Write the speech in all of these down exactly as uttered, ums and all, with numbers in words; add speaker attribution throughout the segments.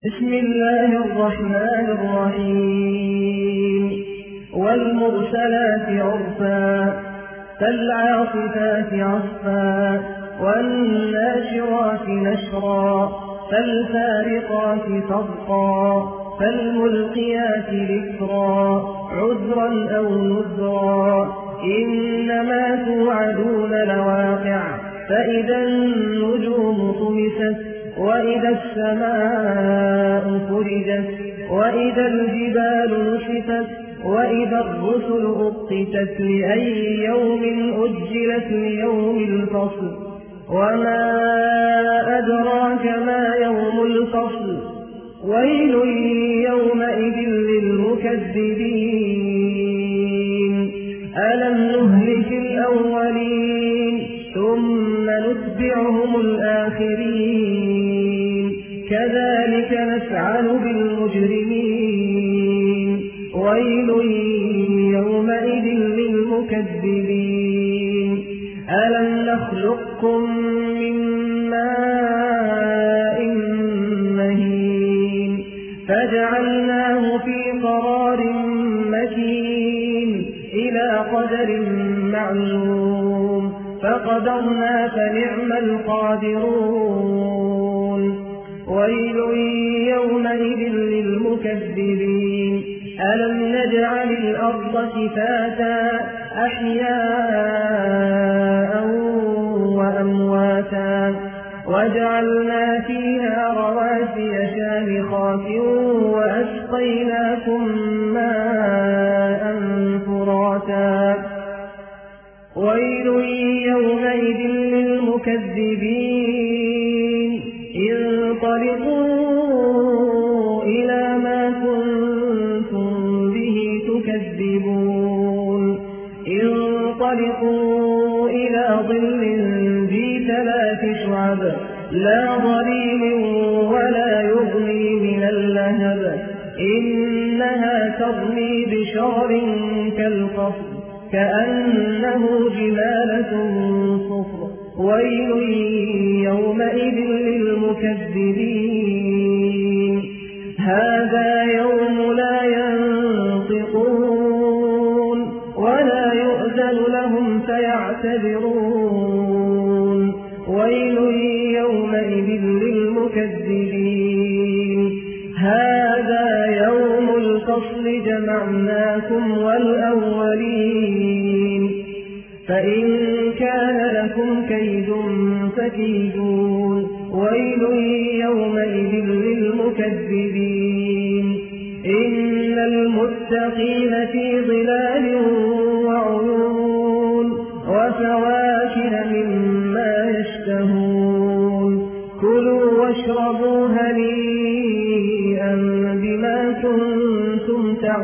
Speaker 1: بسم الله الرحمن الرحيم والمرسلات عرفا فالعاصفات عصفا والناشرات نشرا فالفارقات فرقا فالملقيات ذكرا عذرا أو نذرا إنما توعدون لواقع فإذا النجوم طمست وإذا السماء فرجت وإذا الجبال نشفت وإذا الرسل أقتت لأي يوم أجلت ليوم الفصل وما أدراك ما يوم الفصل ويل يومئذ للمكذبين ألم نهلك الأولين ثم نتبعهم الآخرين كذلك نفعل بالمجرمين ويل يومئذ للمكذبين ألم نخلقكم من ماء مهين فجعلناه في قرار مكين إلى قدر معلوم فقدرنا فنعم القادرون ويل يومئذ للمكذبين ألم نجعل الأرض كفاتا أحياء وأمواتا وجعلنا فيها رواسي شامخات وأسقيناكم ماء فراتا ويل يومئذ للمكذبين انطلقوا إلى ما كنتم به تكذبون انطلقوا إلى ظل ذي ثلاث شعب لا ظليل ولا يغني من اللهب إنها ترمي بشرر كالقصر كأنه جمالة صفر ويل يومئذ للمكذبين هذا يوم لا ينطقون ولا يؤذن لهم فيعتذرون ويل يومئذ للمكذبين هذا يوم الفصل جمعناكم والأولين فإن كان لكم كيد فكيدون ويل يومئذ للمكذبين إن المتقين في ظلال وعيون وفواكه مما يشتهون كلوا واشربوا هنيئا بما كنتم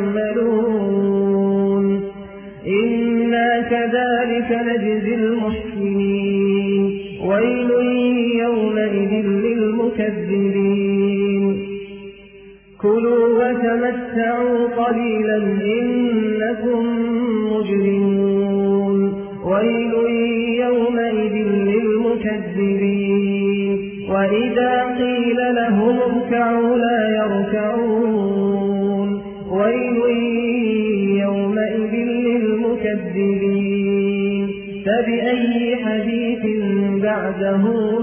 Speaker 1: تعملون إنا كذلك نجزي المحسنين ويل يومئذ للمكذبين كلوا وتمتعوا قليلا إنكم مجرمون ويل يومئذ للمكذبين وإذا قيل لهم اركعوا لا يركعون ويل يومئذ للمكذبين فبأي حديث بعده